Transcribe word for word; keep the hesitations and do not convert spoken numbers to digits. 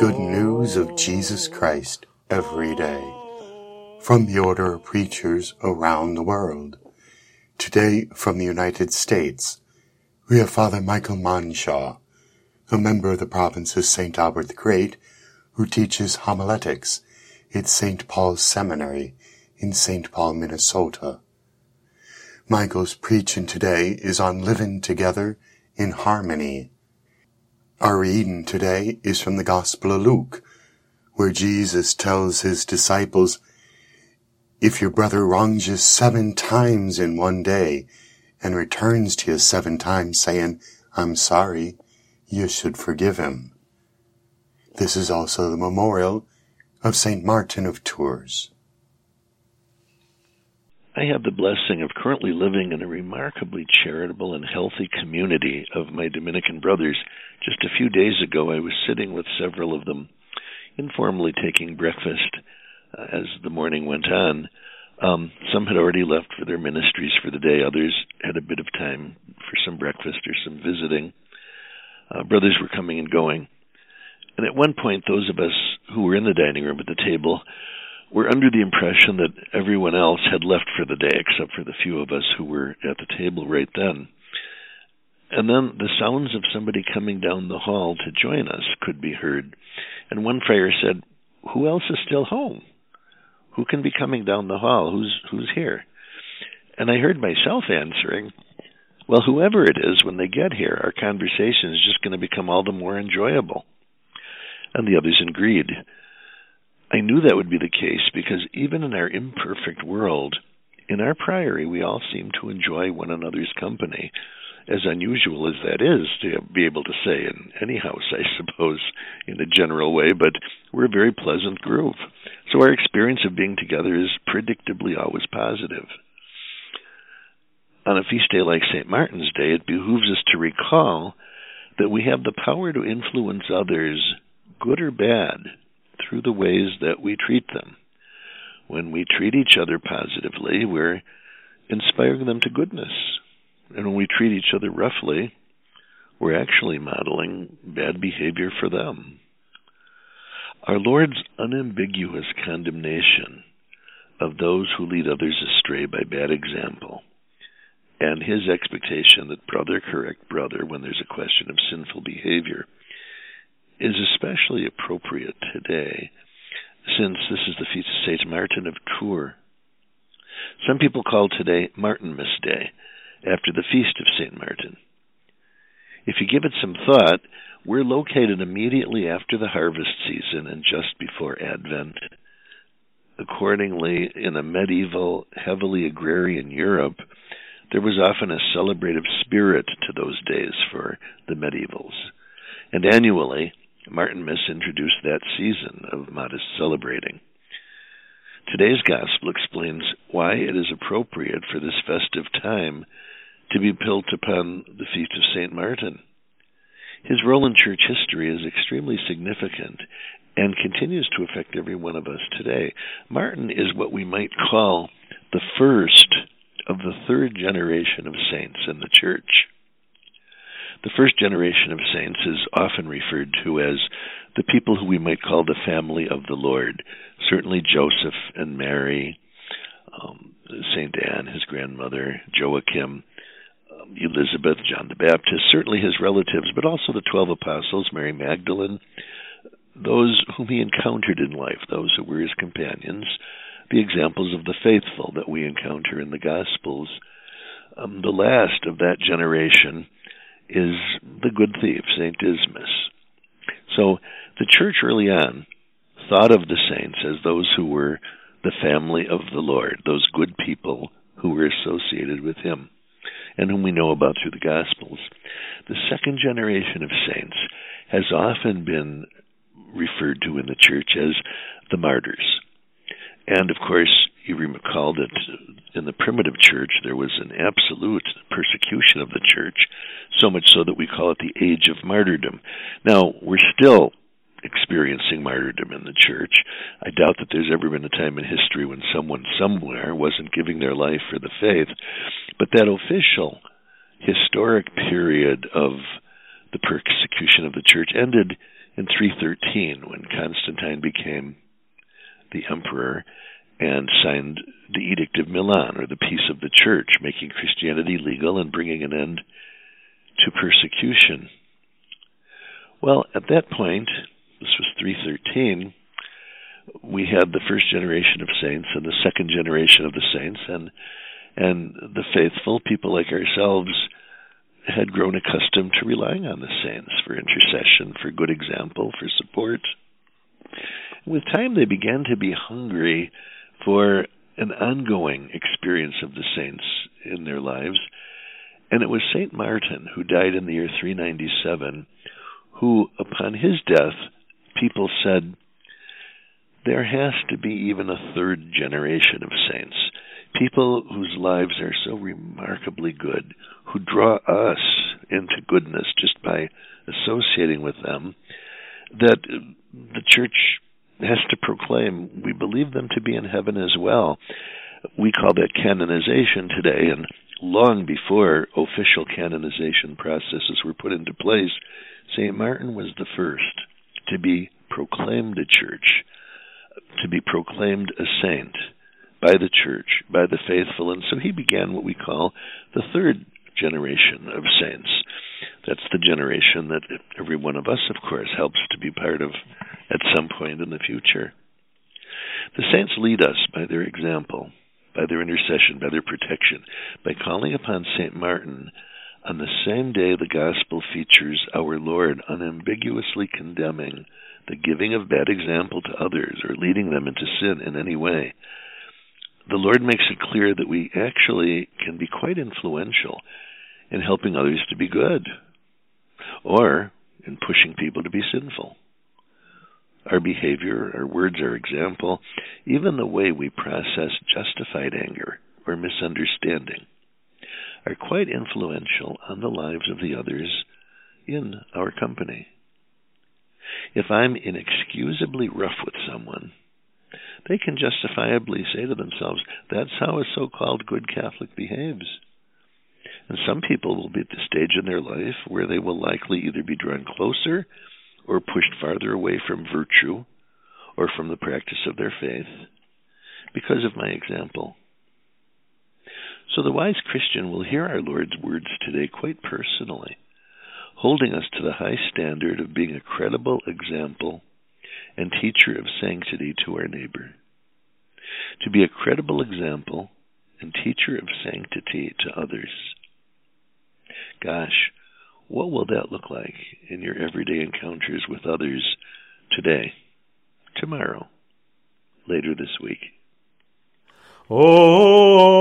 good news of Jesus Christ every day from the Order of Preachers around the world. Today, from the United States, we have Father Michael Monshaw, a member of the province of Saint Albert the Great, who teaches homiletics at Saint Paul's Seminary in Saint Paul, Minnesota. Michael's preaching today is on living together in harmony. Our reading today is from the Gospel of Luke, where Jesus tells his disciples, "If your brother wrongs you seven times in one day, and returns to you seven times saying, 'I'm sorry,' you should forgive him." This is also the memorial of Saint Martin of Tours. I have the blessing of currently living in a remarkably charitable and healthy community of my Dominican brothers. Just a few days ago, I was sitting with several of them, informally taking breakfast uh, as the morning went on. Um, some had already left for their ministries for the day. Others had a bit of time for some breakfast or some visiting. Uh, brothers were coming and going. And at one point, those of us who were in the dining room at the table were under the impression that everyone else had left for the day, except for the few of us who were at the table right then. And then the sounds of somebody coming down the hall to join us could be heard. And one friar said, "Who else is still home? Who can be coming down the hall? Who's who's here?" And I heard myself answering, "Well, whoever it is, when they get here, our conversation is just going to become all the more enjoyable." And the others agreed. I knew that would be the case because even in our imperfect world, in our priory, we all seem to enjoy one another's company, as unusual as that is to be able to say in any house, I suppose, in a general way, but we're a very pleasant group. So our experience of being together is predictably always positive. On a feast day like Saint Martin's Day, it behooves us to recall that we have the power to influence others, good or bad, through the ways that we treat them. When we treat each other positively, we're inspiring them to goodness. And when we treat each other roughly, we're actually modeling bad behavior for them. Our Lord's unambiguous condemnation of those who lead others astray by bad example, and his expectation that brother correct brother when there's a question of sinful behavior, is especially appropriate today, since this is the feast of Saint Martin of Tours. Some people call today Martinmas Day, after the feast of Saint Martin. If you give it some thought, we're located immediately after the harvest season and just before Advent. Accordingly, in a medieval, heavily agrarian Europe, there was often a celebrative spirit to those days for the medievals. And annually, Martinmas introduced that season of modest celebrating. Today's Gospel explains why it is appropriate for this festive time to be built upon the feast of Saint Martin. His role in church history is extremely significant and continues to affect every one of us today. Martin is what we might call the first of the third generation of saints in the church. The first generation of saints is often referred to as the people who we might call the family of the Lord. Certainly Joseph and Mary, um, Saint Anne, his grandmother, Joachim, um, Elizabeth, John the Baptist, certainly his relatives, but also the twelve apostles, Mary Magdalene, those whom he encountered in life, those who were his companions, the examples of the faithful that we encounter in the Gospels. Um, the last of that generation is the good thief, Saint Dismas. So the church early on thought of the saints as those who were the family of the Lord, those good people who were associated with him, and whom we know about through the Gospels. The second generation of saints has often been referred to in the church as the martyrs. And, of course, you recall that in the primitive church there was an absolute persecution of the church, so much so that we call it the age of martyrdom. Now, we're still experiencing martyrdom in the church. I doubt that there's ever been a time in history when someone somewhere wasn't giving their life for the faith. But that official, historic period of the persecution of the church ended in three thirteen, when Constantine became the emperor and signed the Edict of Milan, or the Peace of the Church, making Christianity legal and bringing an end to persecution. Well, at that point, this was three thirteen, we had the first generation of saints and the second generation of the saints, and and the faithful, people like ourselves, had grown accustomed to relying on the saints for intercession, for good example, for support. With time, they began to be hungry for an ongoing experience of the saints in their lives, and it was Saint Martin, who died in the year three ninety-seven, who, upon his death, people said, there has to be even a third generation of saints, people whose lives are so remarkably good, who draw us into goodness just by associating with them, that the Church has to proclaim, we believe them to be in heaven as well. We call that canonization today, and long before official canonization processes were put into place, Saint Martin was the first to be proclaimed a church, to be proclaimed a saint by the Church, by the faithful, and so he began what we call the third generation of saints. That's the generation that every one of us, of course, helps to be part of at some point in the future. The saints lead us by their example, by their intercession, by their protection, by calling upon Saint Martin on the same day the Gospel features our Lord unambiguously condemning the giving of bad example to others or leading them into sin in any way. The Lord makes it clear that we actually can be quite influential in helping others to be good, or in pushing people to be sinful. Our behavior, our words, our example, even the way we process justified anger or misunderstanding, are quite influential on the lives of the others in our company. If I'm inexcusably rough with someone, they can justifiably say to themselves, that's how a so-called good Catholic behaves. And some people will be at the stage in their life where they will likely either be drawn closer or pushed farther away from virtue or from the practice of their faith because of my example. So the wise Christian will hear our Lord's words today quite personally, holding us to the high standard of being a credible example and teacher of sanctity to our neighbor. To be a credible example and teacher of sanctity to others. Gosh, what will that look like in your everyday encounters with others today, tomorrow, later this week? Oh.